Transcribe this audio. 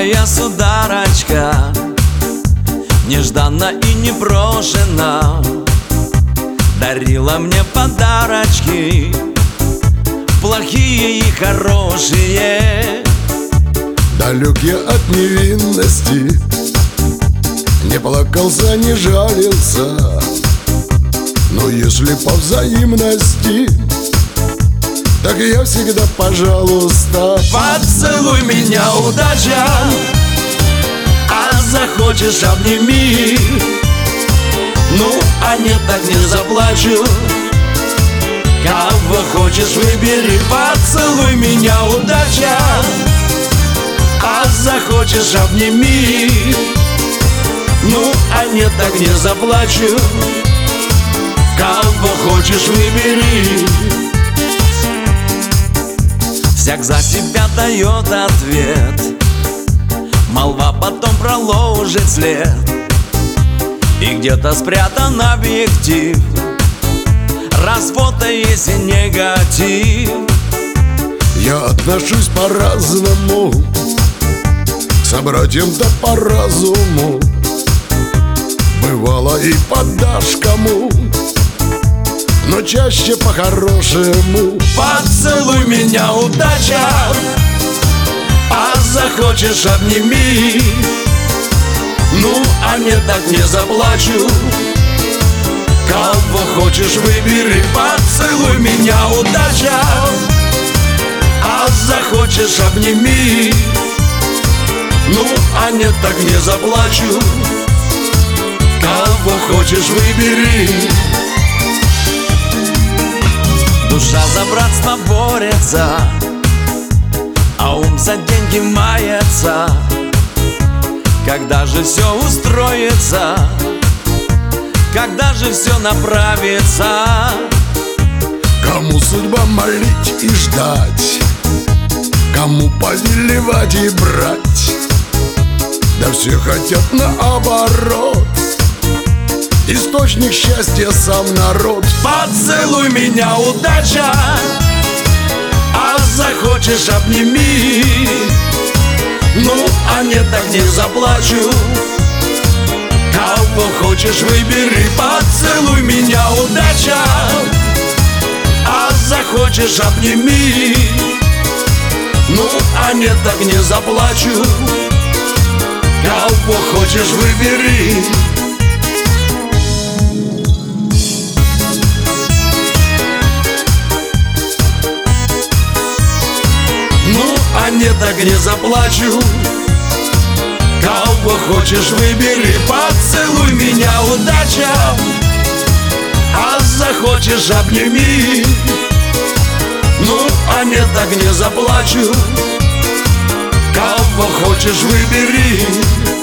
моя сударочка, нежданно и непрошено дарила мне подарочки, плохие и хорошие. Далек я от невинности, не плакался, не жалился, но если по взаимности, так я всегда пожалуйста. Поцелуй меня, удача, а захочешь обними. Ну, а нет, так не заплачу. Кого хочешь выбери. Поцелуй меня, удача, а захочешь обними. Ну, а нет, так не заплачу. Кого хочешь выбери. Всяк за себя дает ответ, молва потом проложит след, и где-то спрятан объектив, развод есть и негатив. Я отношусь по-разному к собратьям-то по разуму, бывало и подашь кому, но чаще по-хорошему. Поцелуй меня, удача, а захочешь обними. Ну, а нет, так не заплачу. Кого хочешь выбери. Поцелуй меня, удача, а захочешь обними. Ну, а нет, так не заплачу. Кого хочешь выбери. Душа за братство борется, а ум за деньги мается. Когда же все устроится, когда же все направится? Кому судьба молить и ждать, кому повелевать и брать, да все хотят наоборот, источник счастья сам народ. Поцелуй меня, удача, а захочешь обними. Ну, а нет, так не заплачу. Кого хочешь выбери. Поцелуй меня, удача, а захочешь обними. Ну, а нет, так не заплачу. Кого хочешь выбери. Ну, а нет, так не заплачу. Кого хочешь выбери. Поцелуй меня, удача, а захочешь обними. Ну, а нет, так не заплачу. Кого хочешь выбери.